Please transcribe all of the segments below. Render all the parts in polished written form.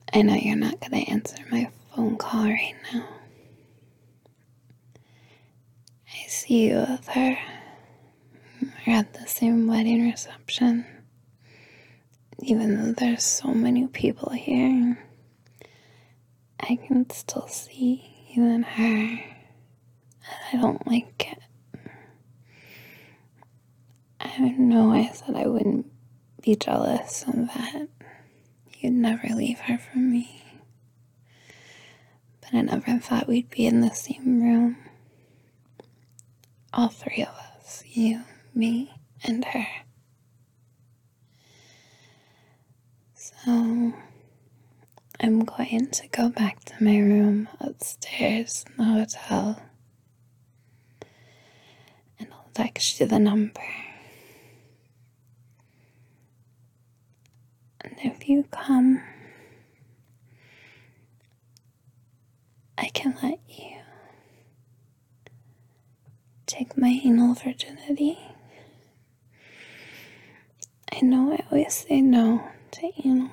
I know you're not gonna answer my phone call right now. I see you with her. We're at the same wedding reception. Even though there's so many people here, I can still see you and her. And I don't like it. I know I said I wouldn't be jealous and that you'd never leave her from me. But I never thought we'd be in the same room. All three of us. You, me, and her. So I'm going to go back to my room upstairs in the hotel. And I'll text you the number. And if you come, I can let you take my anal virginity. I know I always say no to anal.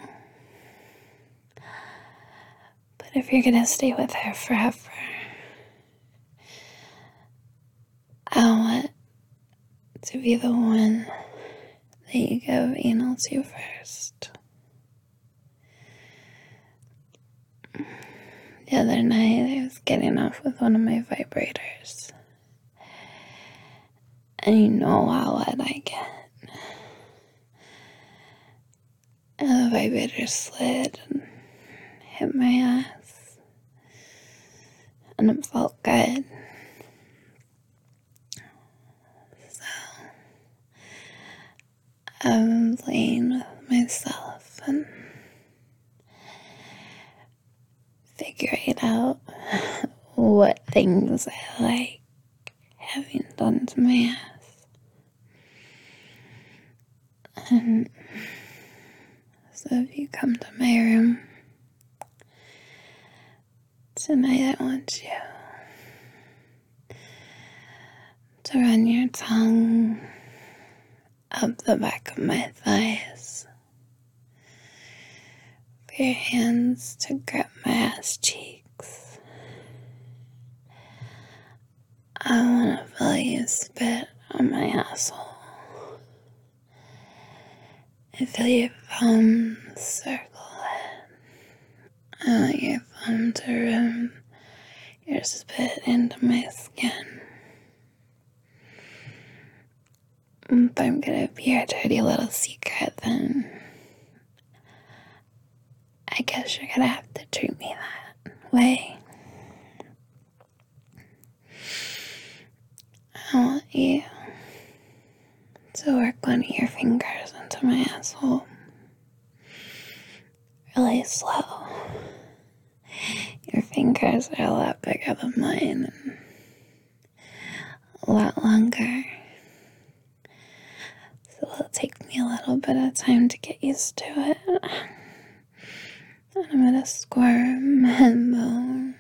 But if you're gonna stay with her forever, I want to be the one that you give anal to first. The other night, I was getting off with one of my vibrators. And you know how wet I get. And the vibrator slid and hit my ass. And it felt good. So, I'm playing with myself and figuring out what things I like having done to my ass. And so if you come to my room tonight, I want you to run your tongue up the back of my thighs. For your hands to grip my ass cheeks. I want to feel you spit on my asshole. I feel your thumbs circle it. I want your thumb to rim your spit into my skin. If I'm gonna be your dirty little secret, then I guess you're gonna have to treat me that way. I want you to work one of your fingers into my asshole. Really slow. Your fingers are a lot bigger than mine and a lot longer. So it'll take me a little bit of time to get used to it. And I'm gonna squirm and moan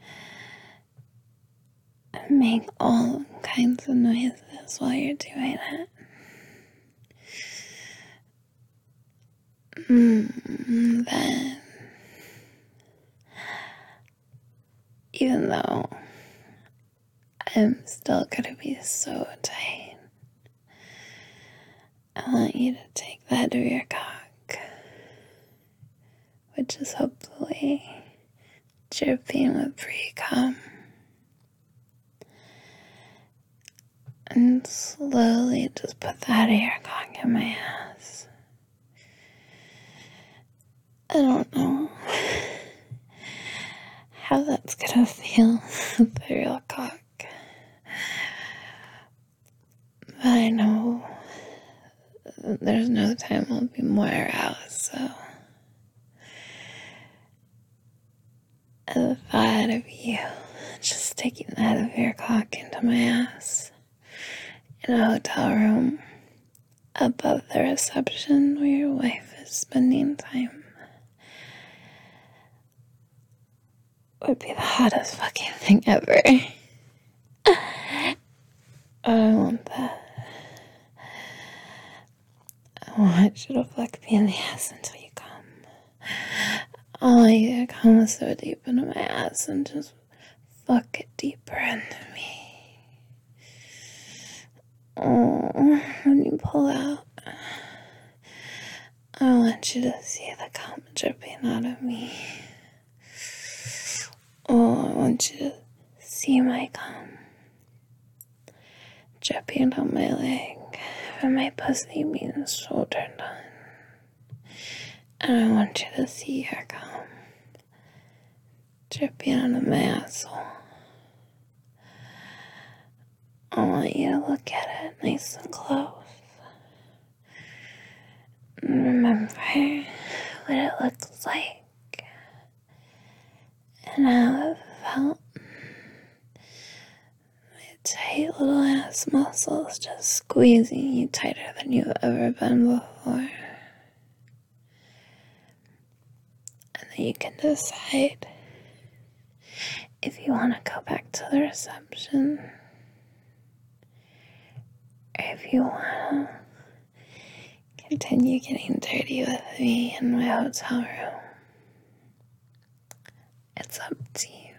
and make all kinds of noises while you're doing it. Then, even though I'm still gonna be so tight, I want you to take that to your cock, which is hopefully dripping with pre-cum, and slowly just put that of your cock in my ass. I don't know how that's gonna feel with the real cock, but I know there's no time I'll be more aroused, so the thought of you just taking that of your cock into my ass in a hotel room above the reception where your wife is spending time would be the hottest fucking thing ever. I want that. I want you to fuck me in the ass until you come. I want you to come so deep into my ass and just fuck it deeper into me. Oh, when you pull out, I want you to see the cum dripping out of me. Oh, I want you to see my cum dripping down my leg from my pussy being so turned on. And I want you to see your cum dripping out of my asshole. I want you to look at it nice and close. And remember what it looks like and how it felt. My tight little ass muscles just squeezing you tighter than you've ever been before. And then you can decide if you want to go back to the reception or if you want to continue getting dirty with me in my hotel room. It's up to you.